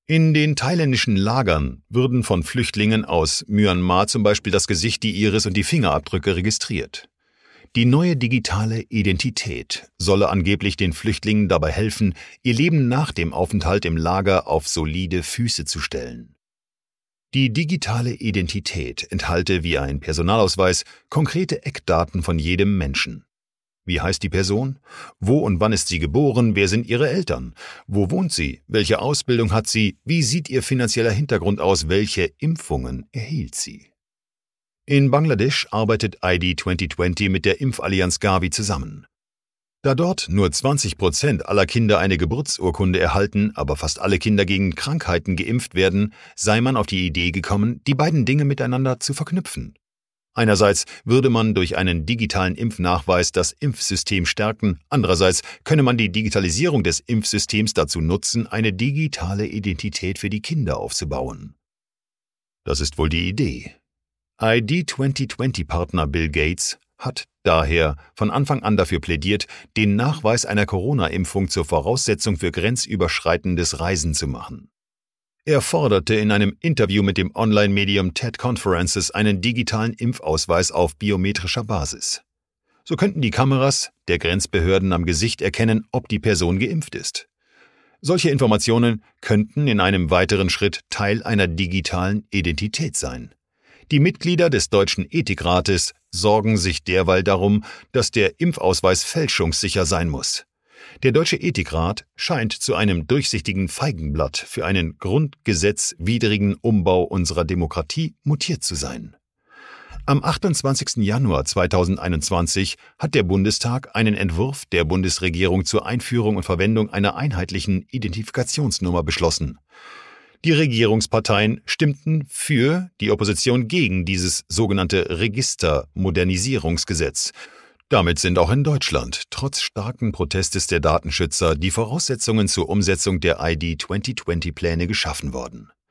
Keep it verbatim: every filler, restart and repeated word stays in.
In den thailändischen Lagern würden von Flüchtlingen aus Myanmar zum Beispiel das Gesicht, die Iris und die Fingerabdrücke registriert. Die neue digitale Identität solle angeblich den Flüchtlingen dabei helfen, ihr Leben nach dem Aufenthalt im Lager auf solide Füße zu stellen. Die digitale Identität enthalte wie ein Personalausweis konkrete Eckdaten von jedem Menschen. Wie heißt die Person? Wo und wann ist sie geboren? Wer sind ihre Eltern? Wo wohnt sie? Welche Ausbildung hat sie? Wie sieht ihr finanzieller Hintergrund aus? Welche Impfungen erhielt sie? In Bangladesch arbeitet I D zwanzig zwanzig mit der Impfallianz Gavi zusammen. Da dort nur zwanzig Prozent aller Kinder eine Geburtsurkunde erhalten, aber fast alle Kinder gegen Krankheiten geimpft werden, sei man auf die Idee gekommen, die beiden Dinge miteinander zu verknüpfen. Einerseits würde man durch einen digitalen Impfnachweis das Impfsystem stärken, andererseits könne man die Digitalisierung des Impfsystems dazu nutzen, eine digitale Identität für die Kinder aufzubauen. Das ist wohl die Idee. I D zwanzig zwanzig-Partner Bill Gates hat daher von Anfang an dafür plädiert, den Nachweis einer Corona-Impfung zur Voraussetzung für grenzüberschreitendes Reisen zu machen. Er forderte in einem Interview mit dem Online-Medium TED Conferences einen digitalen Impfausweis auf biometrischer Basis. So könnten die Kameras der Grenzbehörden am Gesicht erkennen, ob die Person geimpft ist. Solche Informationen könnten in einem weiteren Schritt Teil einer digitalen Identität sein. Die Mitglieder des Deutschen Ethikrates sorgen sich derweil darum, dass der Impfausweis fälschungssicher sein muss. Der Deutsche Ethikrat scheint zu einem durchsichtigen Feigenblatt für einen grundgesetzwidrigen Umbau unserer Demokratie mutiert zu sein. Am achtundzwanzigsten Januar zweitausendeinundzwanzig hat der Bundestag einen Entwurf der Bundesregierung zur Einführung und Verwendung einer einheitlichen Identifikationsnummer beschlossen. Die Regierungsparteien stimmten für, die Opposition gegen dieses sogenannte Registermodernisierungsgesetz. Damit sind auch in Deutschland, trotz starken Protestes der Datenschützer, die Voraussetzungen zur Umsetzung der I D zwanzig zwanzig-Pläne geschaffen worden.